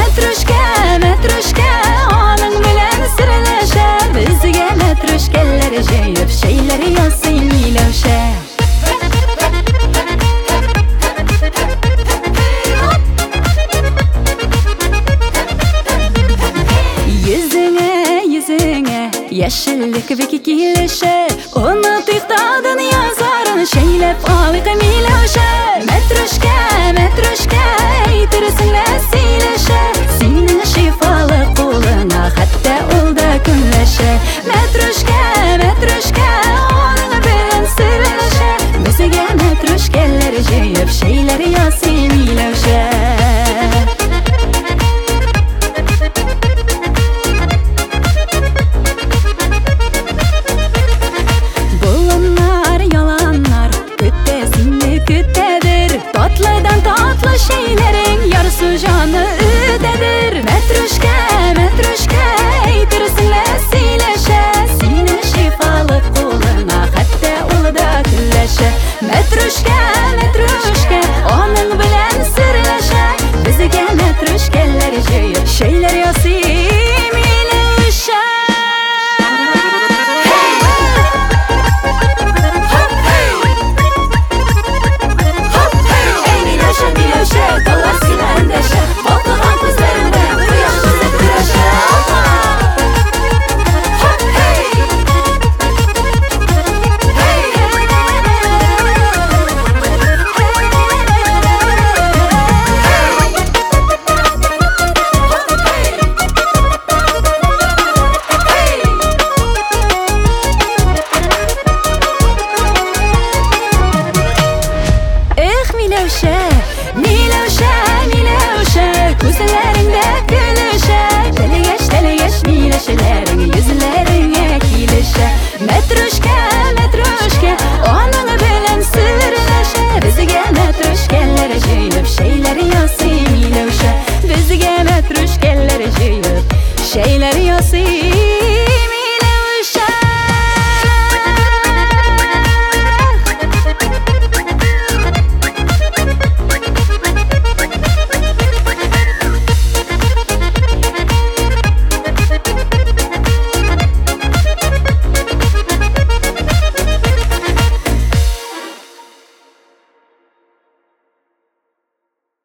Matruşka, matruşka, onun bilen sırlaşa. Bizge matruşkalar jeyip şeyleri yazsın Milevşe. Yüzüne, yüzüne yeşillik ve kikilişe. Onu tıktadın yazarın şeylep alık Milevşe. Matruşka, matruşka, eytirsinle sileşe. Senin şifalı kuluna hatta olda künleşe. Matruşka, matruşka, onun bilen sırlaşa. Bizge matruşkalar jeyip şeyleri yazsın Milevşe. Tatlı şeylerin yarısı canı ödedir. Matruşka, matruşka, eytirsinle sileşe. Senin şifalı kuluna hatta ulda külleşe. Matruşka, matruşka, onun bilen sırlaşa. Bizge matruşkalar jeyip şeyler yazsın Milevşe. Milevşe, Milevşe, Milevşe, gözlerinde gülüşe. Deli geç Milevşelerin yüzlerine kilişe. Matruşka,